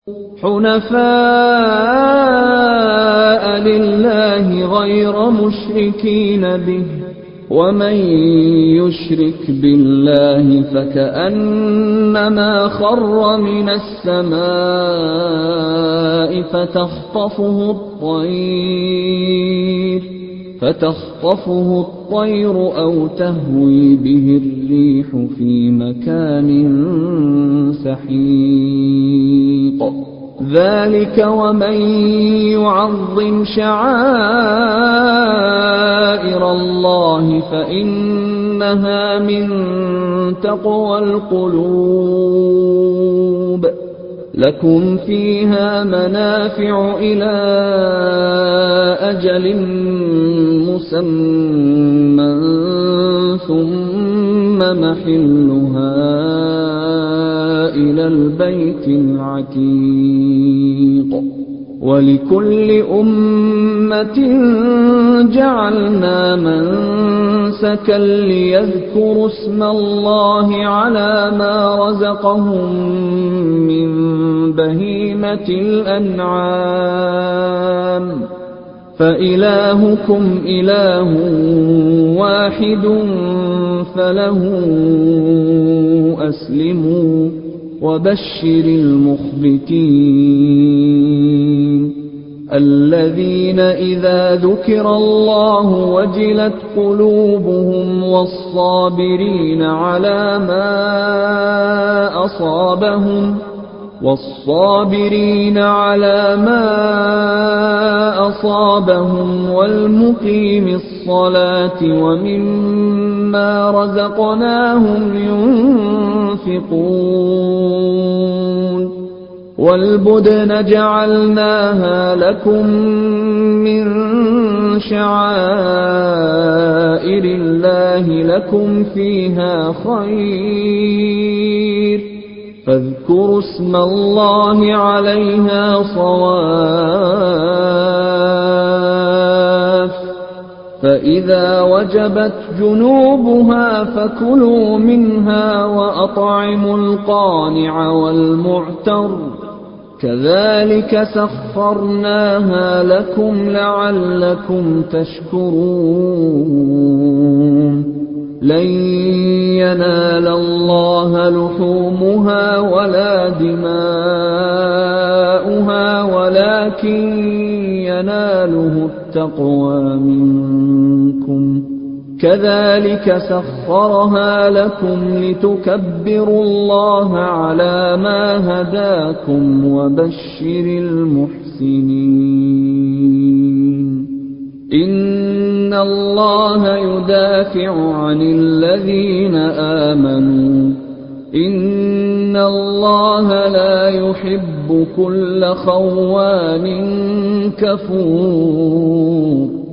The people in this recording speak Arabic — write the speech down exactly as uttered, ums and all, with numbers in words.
حُنَفَاءَ لِلَّهِ غَيْرَ مُشْرِكِينَ بِهِ ۚ وَمَن يُشْرِكْ بِاللَّهِ فَكَأَنَّمَا خَرَّ مِنَ السَّمَاءِ فَتَخْطَفُهُ الطَّيْرُ فَتَخْطَفُهُ الطَّيْرُ أَوْ تَهْوِي بِهِ الرِّيحُ فِي مَكَانٍ سَحِيقٍ ذَلِكَ وَمَن يُعَظِّمْ شَعَائِرَ اللَّهِ فَإِنَّهَا مِن تَقْوَى الْقُلُوبِ لَكُمْ فِيهَا مَنَافِعُ إِلَىٰ أَجَلٍ مُّسَمًّى ثُمَّ مَحِلُّهَا إِلَى الْبَيْتِ الْعَتِيقِ وَلِكُلِّ أُمَّةٍ جَعَلْنَا مَنسَكًا لِّيَذْكُرُوا اسْمَ اللَّهِ عَلَىٰ مَا رَزَقَهُم مِّن بَهِيمَةِ الْأَنْعَامِ ۖ فَإِلَٰهُكُمْ إِلَٰهٌ وَاحِدٌ فَلَهُ أَسْلِمُوا ۗ وَبَشِّرِ الْمُخْبِتِينَ الَّذِينَ إِذَا ذُكِرَ اللَّهُ وَجِلَتْ قُلُوبُهُمْ وَالصَّابِرِينَ عَلَىٰ مَا أَصَابَهُمْ والصابرين على ما أصابهم والمقيم الصلاة ومما رزقناهم ينفقون والبدن جعلناها لكم من شعائر الله لكم فيها خير فاذكروا اسم الله عليها صواف فإذا وجبت جنوبها فكلوا منها وأطعموا القانع والمعتر كذلك سخرناها لكم لعلكم تشكرون لن ينال الله لحومها ولا دماؤها ولكن يناله التقوى منكم كذلك سخرها لكم لتكبروا الله على ما هداكم وبشر المحسنين إن الله يدافع عن الذين آمنوا إن الله لا يحب كل خوان كفور